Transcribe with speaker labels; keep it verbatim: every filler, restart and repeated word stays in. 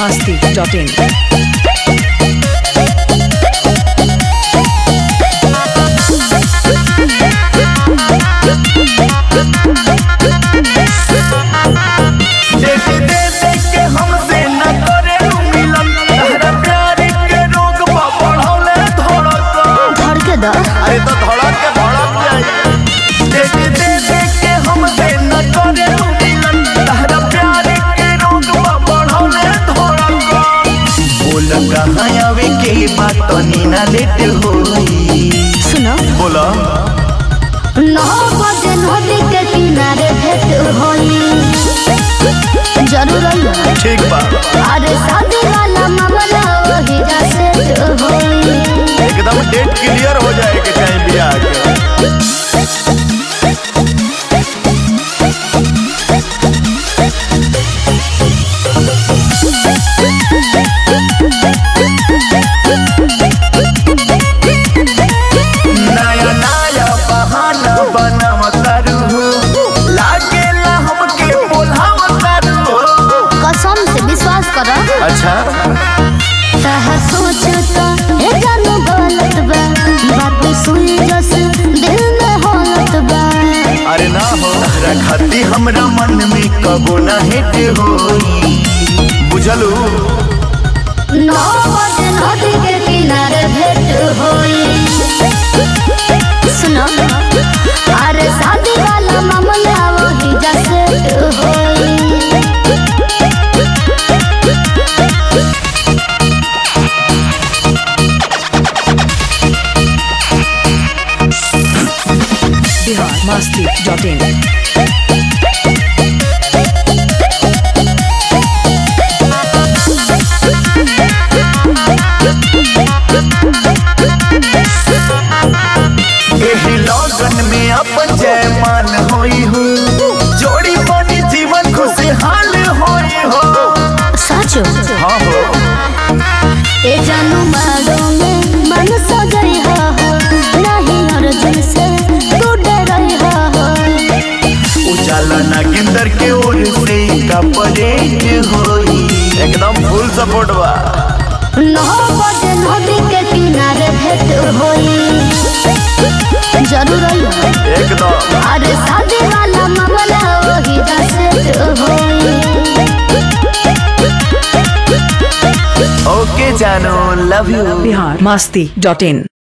Speaker 1: masti dot in.
Speaker 2: अरे तो धड़क के धड़क जाए देख दे देख के हमसे न करे मिलन तहरा प्यार के रोग बढ़ौले धड़क बोल कहां आवे के बात तो नीना लेट होई
Speaker 3: सुनो
Speaker 2: बोला
Speaker 3: नौ बजे नदी के किनारे भेंट होई जरूर आई
Speaker 2: ठीक बा
Speaker 3: अरे शादी वाला मामला वही जैसे होई
Speaker 2: एकदम डेट क्लियर हो जाए के चाहे बियाह के नया नया बहाना बनाव करू लागेला हमके बोलाव करू
Speaker 3: कसम से विश्वास कर
Speaker 2: अच्छा
Speaker 3: तह सोच तो ए जानू गलत बा बात सुनी जस दिल में हालत बा
Speaker 2: अरे ना हो रखती हमरा मन में कबो ना हेट होई बुझलू
Speaker 3: नौ बजे नदी के किनारे भेंट होई सुनो अरे शादी वाला मामला वही जैसे होई
Speaker 1: Bihar masti dot in.
Speaker 2: एही लगन में अपन जयमान होई हो जोड़ी बनी जीवन खुशहाल होई हो
Speaker 3: सच
Speaker 2: हाँ हो
Speaker 3: ए जानू मारो में मन सजई हो नहीं अर्जुन से तू डरई हो
Speaker 2: उजाला नागिंदर के ओर से कपरेट होई एकदम फुल सपोर्ट बा
Speaker 3: नौ बजे नदी के किनारे भेंट होई जरूर आई
Speaker 2: एकदम
Speaker 3: अरे शादी वाला मामला वही जैसे होई
Speaker 2: ओके जानो love you
Speaker 1: Bihar masti dot in.